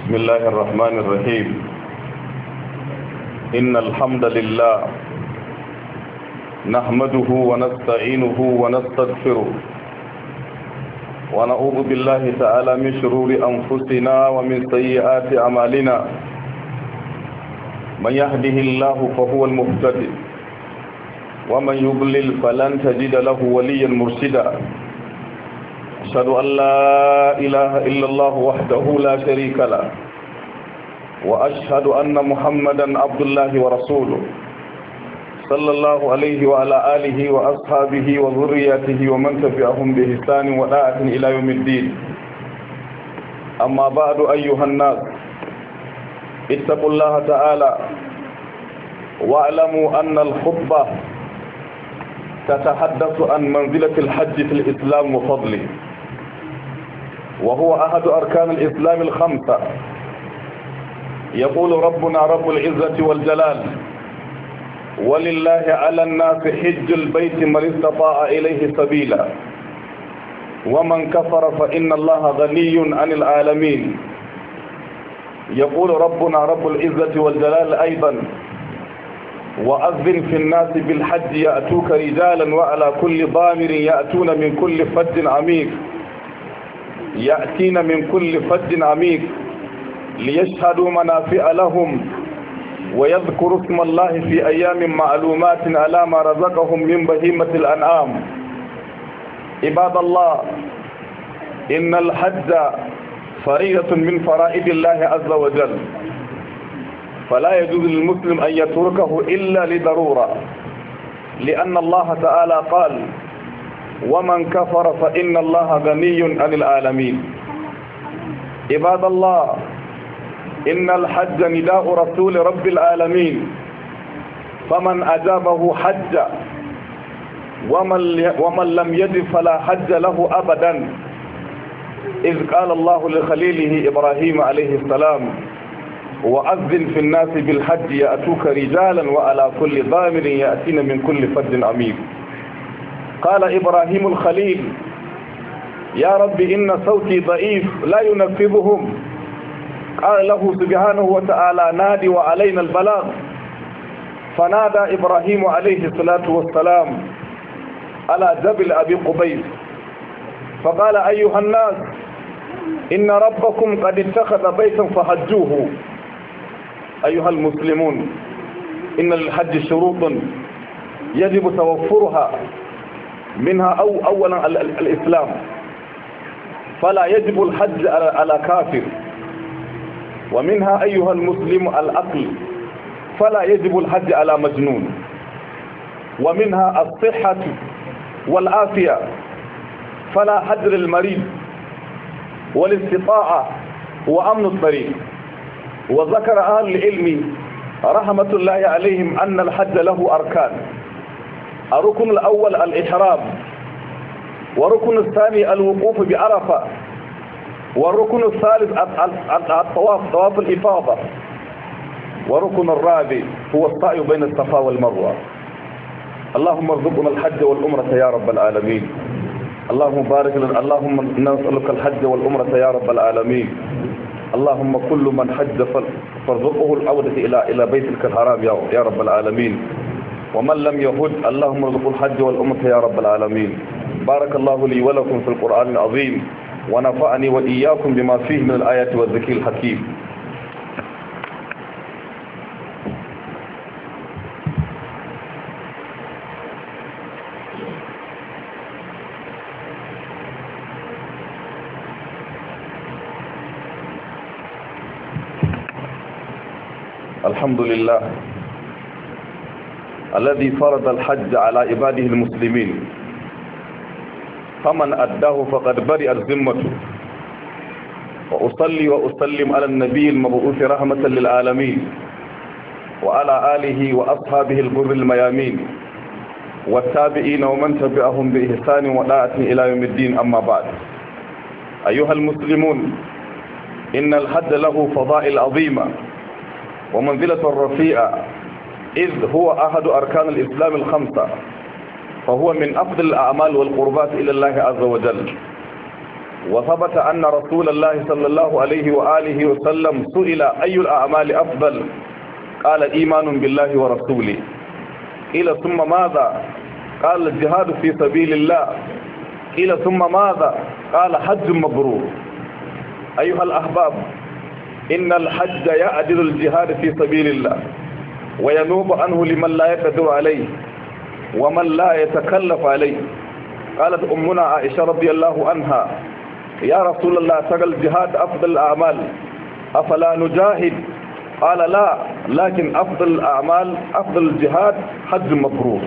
بسم الله الرحمن الرحيم. إن الحمد لله نحمده ونستعينه ونستغفره ونعوذ بالله تعالى من شرور أنفسنا ومن سيئات أعمالنا. من يهده الله فهو المهتدي ومن يضلل فلن تجد له وليا مرشدا. أشهد أن لا إله إلا الله وحده لا شريك له وأشهد أن محمدا عبد الله ورسوله صلى الله عليه وعلى آله وأصحابه وذرياته ومن تبعهم بإحسان وطاعة إلى يوم الدين. أما بعد أيها الناس اتقوا الله تعالى واعلموا أن الخطبة تتحدث عن منزلة الحج في الإسلام وفضله، وهو أحد أركان الإسلام الخمسة. يقول ربنا رب العزة والجلال: ولله على الناس حج البيت من استطاع إليه سبيلا ومن كفر فإن الله غني عن العالمين. يقول ربنا رب العزة والجلال أيضا: وأذن في الناس بالحج يأتوك رجالا وعلى كل ضامر يأتون من كل فج عميق يأتين من كل فج عميق ليشهدوا منافع لهم ويذكروا اسم الله في أيام معلومات على ما رزقهم من بهيمة الأنعام. عباد الله، إن الحج فريضة من فرائض الله عز وجل، فلا يجوز للمسلم أن يتركه إلا لضرورة، لأن الله تعالى قال: ومن كفر فإن الله غني عن العالمين. عباد الله، إن الحج نداء رسول رب العالمين، فمن أجابه حج ومن لم يجب فلا حج له أبدا، إذ قال الله لخليله إبراهيم عليه السلام: وأذن في الناس بالحج يأتوك رجالا وعلى كل ضامر يأتين من كل فج عميق. قال إبراهيم الخليل: يا رب إن صوتي ضعيف لا ينفذهم. قال له سبحانه وتعالى: نادي وعلينا البلاغ. فنادى إبراهيم عليه الصلاة والسلام على جبل أبي قبيس فقال: أيها الناس، إن ربكم قد اتخذ بيتا فحجوه. أيها المسلمون، إن للحج شروط يجب توفرها، منها أولا الإسلام، فلا يجب الحج على كافر. ومنها أيها المسلم العقل، فلا يجب الحج على مجنون. ومنها الصحة والعافية، فلا حج للمريض، والاستطاعة وأمن الطريق. وذكر أهل العلم رحمة الله عليهم أن الحج له أركان: الركن الأول الإحرام، والركن الثاني الوقوف بعرفة، والركن الثالث طواف الإفاضة، والركن الرابع هو السعي بين الصفا والمروة. اللهم ارزقنا الحج والعمرة يا رب العالمين. اللهم بارك لنا، اللهم نسألك الحج والعمرة يا رب العالمين. اللهم كل من حج فارزقه العودة إلى بيتك الحرام يا رب العالمين. ومن لم يهج اللهم ارزقه الحج والعمرة يا رب العالمين. بارك الله لي ولكم في القرآن العظيم، ونفعني وإياكم بما فيه من الآيات والذكر الحكيم. الحمد لله الذي فرض الحج على عباده المسلمين، فمن أداه فقد برئت ذمته. وأصلي وأسلم على النبي المبعوث رحمة للعالمين وعلى آله وأصحابه الغر الميامين والتابعين ومن تبعهم بإحسان وطاعة إلى يوم الدين. أما بعد، أيها المسلمون، إن الحج له فضائل عظيمة ومنزلة رفيعة، إذ هو أحد أركان الإسلام الخمسة، فهو من أفضل الأعمال والقربات إلى الله عز وجل. وثبت أن رسول الله صلى الله عليه وآله وسلم سئل أي الأعمال أفضل؟ قال إيمان بالله ورسوله. قيل ثم ماذا؟ قال الجهاد في سبيل الله. قيل ثم ماذا؟ قال حج مبرور. أيها الأحباب، إن الحج يعدل الجهاد في سبيل الله وينوب عنه لمن لا يقدر عليه ومن لا يتكلف عليه. قالت أمنا عائشة رضي الله عنها: يا رسول الله، ترى الجهاد أفضل الأعمال، أفلا نجاهد؟ قال: لا، لكن أفضل الأعمال، أفضل الجهاد حج مبرور.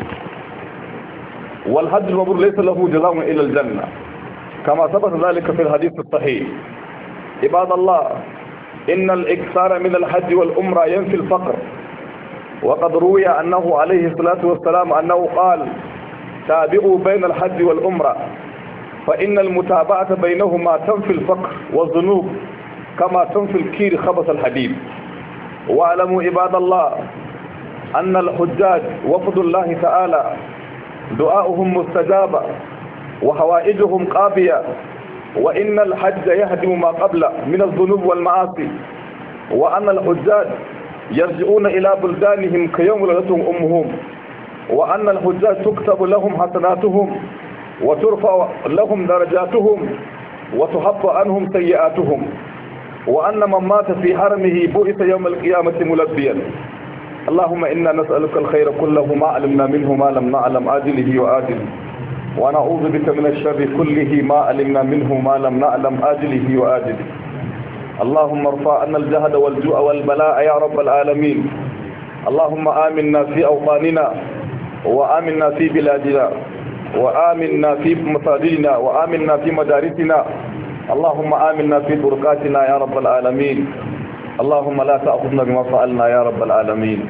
والحج المبرور ليس له جزاء إلا الجنة، كما ثبت ذلك في الحديث الصحيح. عباد الله، إن الإكثار من الحج والعمرة ينفي الفقر، وقد روي أنه عليه الصلاة والسلام أنه قال: تابعوا بين الحج والعمرة، فإن المتابعة بينهما تنفي الفقر والذنوب كما تنفي الكير خبث الحديد. واعلموا عباد الله أن الحجاج وفد الله تعالى دعاؤهم مستجابة وحوائجهم قابية، وإن الحج يهدم ما قبله من الذنوب والمعاصي، وأن الحجاج يرجعون إلى بلدانهم كيوم ولدتهم أمهم، وأن الحجاج تكتب لهم حسناتهم وترفع لهم درجاتهم وتحط عنهم سيئاتهم، وأن من مات في حرمه بعث يوم القيامة ملبيا. اللهم إنا نسألك الخير كله ما علمنا منه ما لم نعلم آجله وآجله، ونعوذ بك من الشر كله ما علمنا منه ما لم نعلم آجله وآجله. اللهم ارفع عنا الجهد والجوع والبلاء يا رب العالمين. اللهم آمنا في أوطاننا، وآمنا في بلادنا، وآمنا في مساجدنا، وآمنا في مدارسنا. اللهم آمنا في طرقاتنا يا رب العالمين. اللهم لا تأخذنا بما فعلنا يا رب العالمين.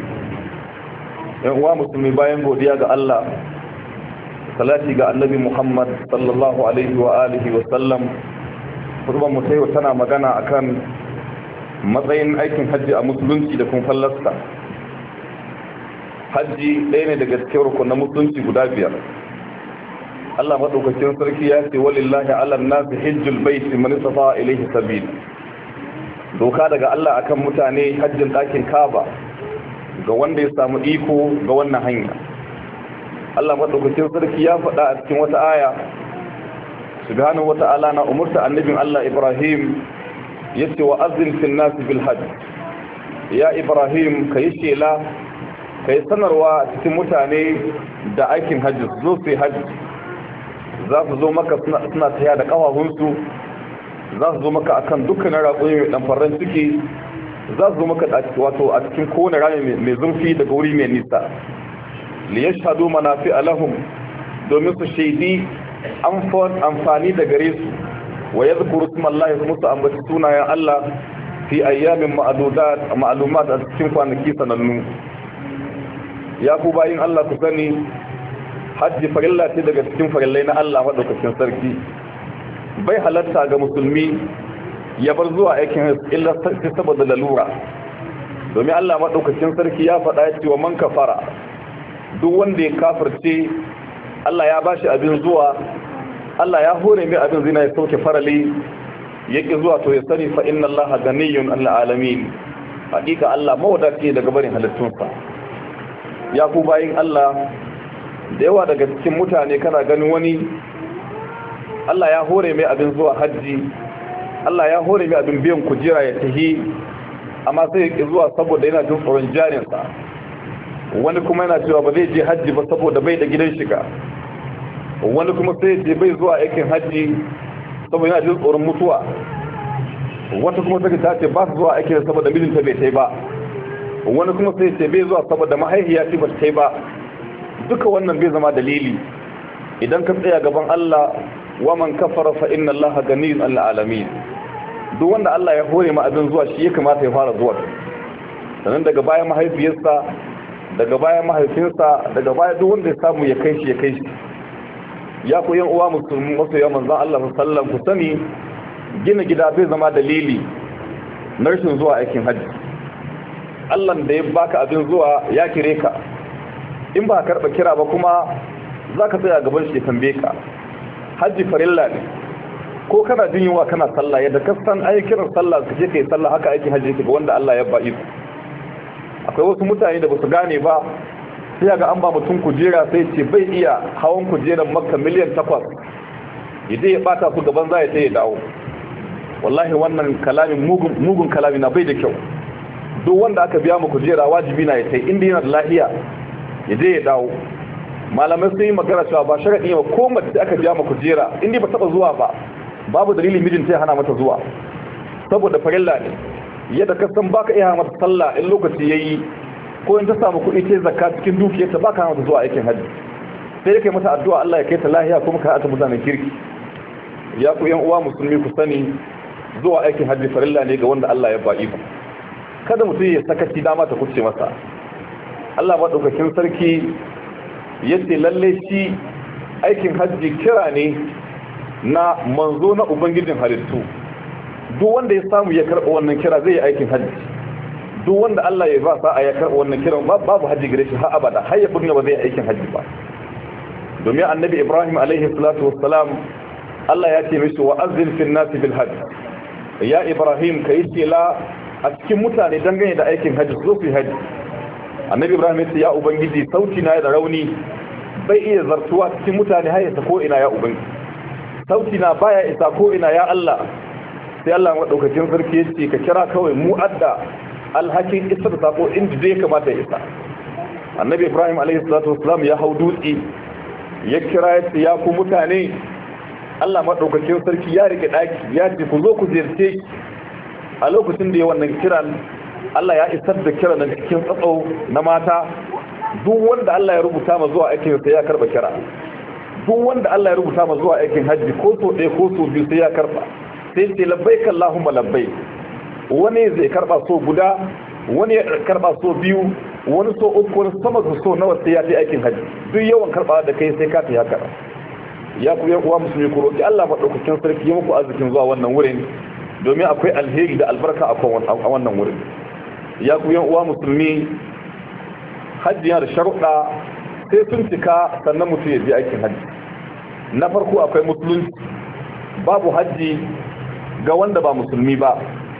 يا مسلمي، bayan godiya ga Allah, salati ga annabi Muhammad sallallahu alaihi wa alihi wa sallam. Kurban mu tayi tana magana akan matsayin aikin haji a musulunci da kuma fallasta. Haji ɗaya ne daga cikin rukunin musulunci guda biyar. Allah madaukakin sarki ya ce walillahi ala nasi hajjul baiti man istata ilayhi sabila. Doka daga Allah akan mutane hajjin ɗakin Kaaba ga wanda ya samu iko ga wannan hanya. Allah madaukakin sarki ya faɗa a cikin wata aya, subhanahu wata'ala na umurta annabin Allah Ibrahim yace wa azin fil nas bil hajj. Ya Ibrahim, kai shela, kai sanarwa cikin mutane da aikin hajji, zo su hajji. Za su zo maka suna taya da kafafun za su zo maka akan dukkanin raƙoyi mai ɗanfarren ciki, za su zo maka wato a cikin kowane rami mai zurfi daga wuri mai nisa. liyashhadu manafi'a lahum, domin su shaidi amfani da gare su, wa yadhkuru ismallahi, kuma su ambaci sunayen Allah fi ayyamin ma'lumat a cikin kwanaki sanannu. Ya ku bayin Allah, ku sani hajji farilla ce daga cikin farillai na Allah madaukakin sarki. Bai halatta ga musulmi ya bar zuwa aikin illa sai saboda lalura, domin Allah madaukakin sarki ya faɗa ya ce wa man kafara, duk wanda ya kafirce Allah ya bashi abin zuwa, Allah ya hore mai abin zina ya sauke farali, yake zuwa to ya sani fa inna Allah ganiyun 'anil alamin. Hakika Allah mawadaci daga barin halittunsa. Ya ku bayin Allah, da yawa daga cikin mutane kana ganin wani Allah ya hore mai abin zuwa hajji, Allah ya hore mai abin biyan kujera ya tahi, amma sai ya zuwa saboda yana jin tsoron jarinsa. Wani kuma yana cewa ba zai je hajji ba saboda bai da gidan shiga. Wani kuma sai je bai zuwa aikin hajji saboda yana jin tsoron mutuwa. Wata kuma sai ta ce ba su zuwa aikin saboda mijinta bai tai ba. Wani kuma sai ce bai zuwa saboda mahaifiya ce ba ta tai ba. Duka wannan bai zama dalili. Idan ka tsaya gaban Allah, wa man kafara fa inna Allah ganiyun 'anil alamin. Duk wanda Allah ya hore ma abin zuwa shi ya kamata ya fara zuwa. Sannan daga bayan mahaifiyarsa, daga bayan mahaifinsa, daga baya duk wanda ya samu ya kai shi. Ya ku yan uwa musulmi, masoya manzon Allah sallallahu alaihi wasallam, ku sani gina gida bai zama dalili na rashin zuwa aikin hajji. Allah da ya baka abin zuwa ya kire ka, in ba ka karɓa kira ba kuma za ka tsaya gaban shi ya tambaye ka. Hajji farilla ne, ko kana jin yunwa kana sallah yadda ka san ai kiran sallah ka je kai sallah haka aikin hajji yake ga wanda Allah ya ba iko. Akwai wasu mutane da ba su gane ba sai ga an ba mutum kujera sai ce bai iya hawan kujeran Makka miliyan 8 yaje ya bata su gaban zai sai ya dawo. Wallahi wannan kalamin mugun kalami na bai da kyau. Duk wanda aka biya mu kujera wajibi na ya sai inda yana da lafiya yaje ya dawo. Malamai sun yi magana cewa ba sharadi ba ko mace aka biya mu kujera inda ba taba zuwa ba babu dalilin mijinta ya hana mata zuwa saboda farilla ne. Yadda ka san baka iya mata sallah in lokaci yayi ko in ta samu kuɗi ta zakka cikin dukiyarta baka hana mata zuwa aikin hajji sai kai mata addu'a Allah ya kai ta lafiya kuma ka ata mutanen kirki. Ya ku yan uwa musulmi ku sani zuwa aikin hajji farilla ne ga wanda Allah ya ba iko. Kada mutum ya sakaci dama ta kuce masa. Allah madaukakin sarki yace lalle shi aikin hajji kira ne na manzo na ubangijin halittu. Duk wanda ya samu ya karɓa wannan kira zai yi aikin hajji. Duk wanda Allah ya ba sa ya karɓa wannan kiran babu hajji gare shi har abada har ya furna ba zai yi aikin hajji ba. Domin annabi Ibrahim alaihi salatu wassalam Allah ya ce mishi wa azzin fil nas bil hajj. Ya Ibrahim kai tela a cikin mutane dangane da aikin hajji zo su hajji. Annabi Ibrahim ya ce ya ubangiji sauti na da rauni bai iya zartuwa cikin mutane har ya ta ko ina ya ubangiji. Sauti na baya isa ko ina ya Allah. Sai Allah madaukakin sarki ya ce ka kira kawai mu adda alhakin isar da sako inda zai kamata ya isa. Annabi Ibrahim alaihi salatu wassalam ya hau dutse ya kira ya ce ya ku mutane Allah madaukakin sarki ya rike daki ya ce ku zo ku ziyarce a lokacin da ya wannan kiran Allah ya isar da kiran nan cikin tsatsau na mata. Duk wanda Allah ya rubuta ma zuwa aikin sai ya karba kira. Duk wanda Allah ya rubuta ma zuwa aikin hajji ko so ɗaya ko so biyu sai ya karba. Sai ce labbaik Allahumma labbaik. Wani zai karba so guda, wani ya karba so biyu, wani so uku, wani sama da so nawa sai ya yi aikin hajji. Duk yawan karba da kai sai ka ta haka. Ya ku yan uwa musulmi ku roki Allah madaukakin sarki ya muku arzikin zuwa wannan wurin domin akwai alheri da albarka a wannan wurin. Ya ku yan uwa musulmi hajji yana da sharuɗa sai sun cika sannan mutum ya je aikin hajji. Na farko akwai musulunci. Babu hajji ga wanda ba musulmi ba.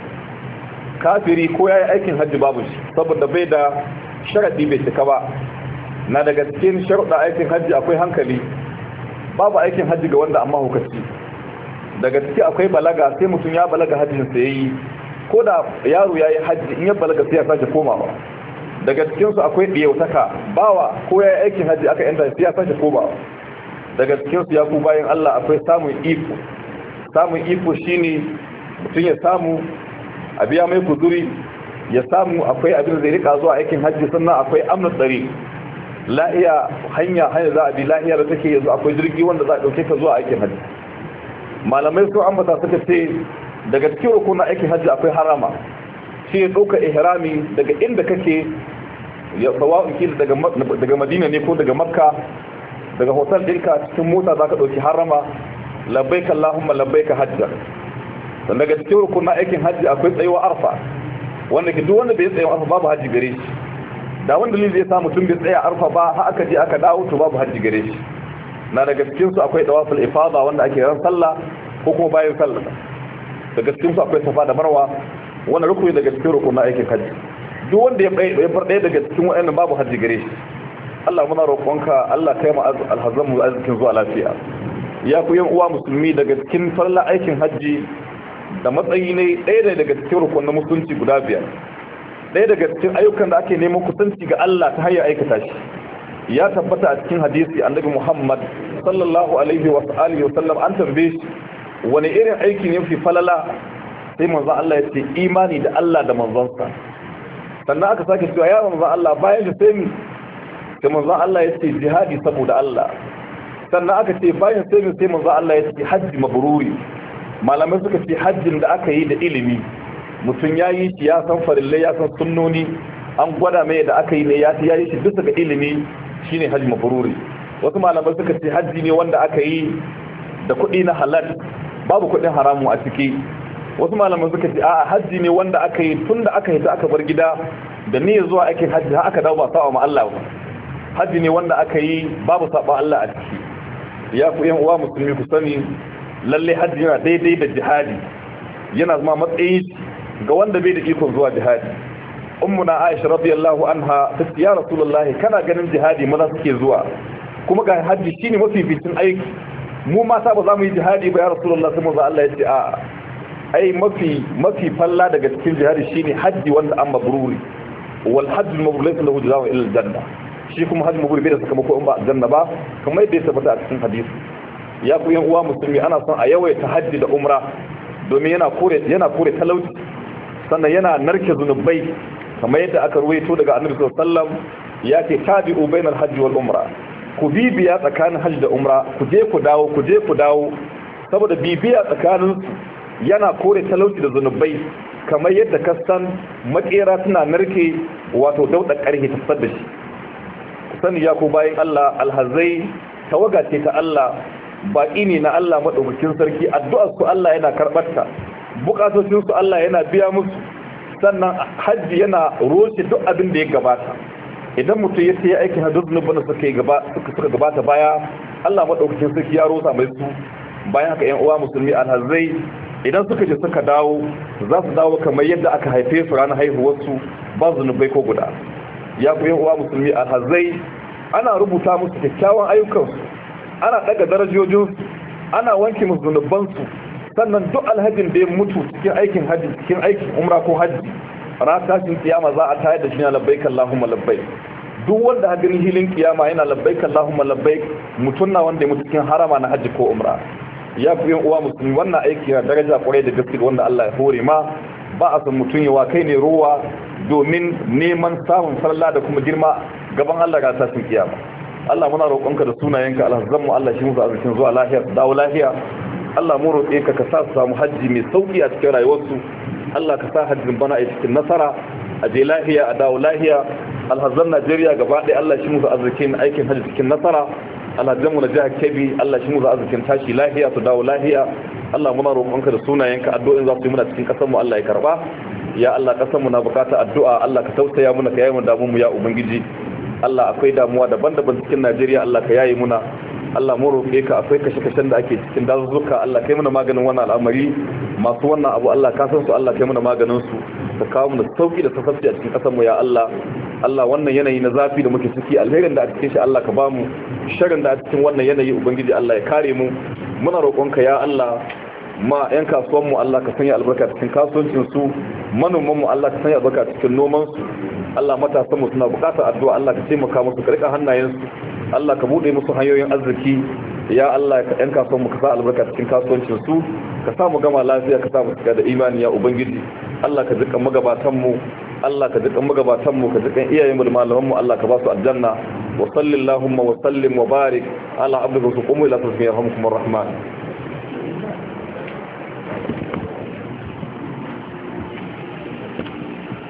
Kafiri ko yayi aikin hajji babu shi saboda bai da sharadi bai cika ba. Na daga cikin sharuɗa aikin hajji akwai hankali. Babu aikin hajji ga wanda amma hukaci. Daga ciki akwai balaga sai mutum ya balaga hajjin sa yayi ko da yaro yayi hajji in ya balaga sai ya sake komawa. Daga cikin su akwai diyautaka bawa ko yayi aikin hajji aka yanda sai ya sake komawa. Daga cikin su ya ku bayan Allah akwai samun iko. Samun iko shine mutum ya samu a biya mai kuzuri ya samu akwai abin da zai rika zuwa aikin hajji sannan akwai amnu tsari. Lahiya hanya za a bi lahiya da take yanzu akwai jirgi wanda za a dauke ka zuwa aikin hajji. Malamai sun ambata suka ce daga cikin rukunin aikin hajji akwai harama. Shi ya dauka ihrami daga inda kake ya sawa'un kila daga Madina ne ko daga Makka daga hotel ɗinka cikin mota zaka dauki harama labbaik Allahumma labbaik hajja. Dan daga cikin rukunin aikin hajji akwai tsayuwa Arfa wanda ke duk wanda bai tsaya Arfa babu hajji gare shi. Da wanda dalili zai sa mutum bai tsaya Arfa ba har aka je aka dawo to babu hajji gare shi. Na daga cikin su akwai tawaful ifada wanda ake ran sallah ko kuma bayan sallah. Daga cikin su akwai safa da marwa wanda rukuni daga cikin rukunin aikin hajji. Duk wanda ya bar ɗaya daga cikin waɗannan babu hajji gare shi. Allah muna roƙonka Allah kai mu alhazamu arzikin zuwa lafiya. Ya ku yan uwa musulmi daga cikin farla aikin hajji da matsayi ne ɗaya daga cikin rukunin musulunci guda biyar. Ɗaya daga cikin ayyukan da ake neman kusanci ga Allah ta hanyar aikata shi. Ya tabbata a cikin hadisi annabi Muhammad sallallahu alaihi wa alihi wa sallam an tambaye shi wani irin aiki ne fi falala sai manzo Allah ya ce imani da Allah da manzonsa. Sannan aka sake cewa ya manzo Allah bayan da sai manzo Allah ya ce jihadi saboda Allah. Sannan aka ce bayan sai manzo Allah ya ce hajji mabruri. Malamai suka ce hajjin da aka yi da ilimi mutum ya yi shi ya san farillai ya san sunnoni an gwada mai da aka yi ne ya yi shi bisa ga ilimi shine hajji mabruri. Wasu malamai suka ce hajji ne wanda aka yi da kuɗi na halal babu kuɗin haramu a ciki. Wasu malamai suka ce a'a hajji ne wanda aka yi tun da aka hita aka bar gida da niyyar zuwa aikin hajji har aka dawo ba sa'a ma Allah ba. Hajji ne wanda aka yi babu saba Allah a ciki. Ya ku yan uwa musulmi ku sani lalle hajji yana daidai da jihadi, yana zama matsayi ga wanda bai da ikon zuwa jihadi. Ummuna Aisha radiyallahu anha ta ce ya Rasulullahi kana ganin jihadi maza suke zuwa kuma ga hajji shine mafificin aiki, mu mata ba za mu yi jihadi ba ya Rasulullahi, sai manzo Allah ya ce a ai mafi falla daga cikin jihadi shine hajji wanda an mabruri, wal hajj al-mabrur laysa lahu jazaa'un illa al-janna. Shi kuma hajji mabruri bai da sakamako in ba aljanna ba, kamar yadda ya tabbata a cikin hadisi. Ya ku yan uwa musulmi, ana son a yawaita hajji da umra domin yana kore talauci, sannan yana narke zunubai, kamar yadda aka ruwaito daga Annabi sallallahu alaihi wasallam ya ce tabi'u bainal hajji wal umra, ku bibiya tsakanin hajji da umra, ku je ku dawo saboda bibiya tsakanin yana kore talauci da zunubai, kamar yadda kasan makera tana narke wato dauda karhe ta da shi. Ku sani ya ku bayin Allah, alhazai tawaga ce ta Allah, baƙi ne na Allah madaukakin sarki, addu'ar su Allah yana karɓarta, bukatocin su Allah yana biya musu, sannan hajji yana roshe duk abin da ya gabata. Idan mutum ya ce aikin hajji zunubin suka gabata baya, Allah madaukakin sarki ya rosa mai su. Bayan haka ƴan uwa musulmi alhazai idan suka je suka dawo, za su dawo kamar yadda aka haife su ranar haihuwarsu, ba zunubai ko guda. Ya ku ƴan uwa musulmi alhazai ana rubuta musu kyakkyawan ayyukansu, ana daga darajojinsu, ana wanke musu zunubansu, sannan duk alhajin da ya mutu cikin aikin hajji, cikin aikin umra ko hajji, ranar tashin kiyama za a tayar da shi na labbaik Allahumma labbaik. Duk wanda hagin hilin kiyama yana labbaik Allahumma labbaik, mutum na wanda ya mutu cikin harama na hajji ko umra. Ya fi yin uwa musulmi, wannan aiki na daraja kwarai da gaske wanda Allah ya hore ma, ba a san mutum yawa kai ne ruwa domin neman samun farla da kuma girma gaban Allah ga tashin kiyama. Allah muna roƙonka da sunayenka alhazzanmu, Allah shi musu arzikin zuwa lahiya su dawo lahiya. Allah mu roƙe ka sa su samu hajji mai sauƙi a cikin rayuwarsu. Allah ka sa hajjin bana a cikin nasara, a je lahiya a dawo lahiya. Alhazzan Najeriya gaba ɗaya Allah shi musu arzikin aikin hajji cikin nasara. Alhazanmu na jihar Kebbi Allah shi musu arzikin tashi lahiya su dawo lahiya. Allah muna roƙonka da sunayenka, addu'o'in za su yi muna cikin ƙasarmu Allah ya karɓa. Ya Allah ƙasarmu na buƙatar addu'a, Allah ka tausaya muna, ka yaye mu damuwarmu ya Ubangiji. Allah akwai damuwa daban-daban cikin Najeriya, Allah ka yaye muna. Allah mu roƙe ka, akwai kashe-kashen da ake cikin dazuzzuka, Allah kai muna maganin wannan al'amari. Masu wannan abu Allah ka san su, Allah kai muna maganin su, ka kawo mu da sauki da sassafci a cikin ƙasar mu ya Allah. Allah wannan yanayi na zafi da muke ciki, alherin da a cikin shi Allah ka ba mu, sharrin da a cikin wannan yanayi Ubangiji Allah ya kare mu. Muna roƙonka ya Allah, ma 'yan kasuwan mu Allah ka sanya albarka cikin kasuwancin su, manoman mu Allah ka sanya albarka cikin noman su. Allah matasan mu suna buƙatar addu'a, Allah ka taimaka musu, ka rika hannayen su, Allah ka bude musu hanyoyin arziki. Ya Allah, ka 'yan kasuwan mu ka sa albarka cikin kasuwancin su, ka sa mu gama lafiya, ka sa mu cika da imani ya Ubangiji. Allah ka jika magabatan mu, Allah ka jikan magabatanmu, ka jikan iyayenmu da malamanmu, Allah ka ba su aljanna. Wa sallallahu wa sallim wa barik ala abdika wa qumu ila tasbihihim rahmanir rahim.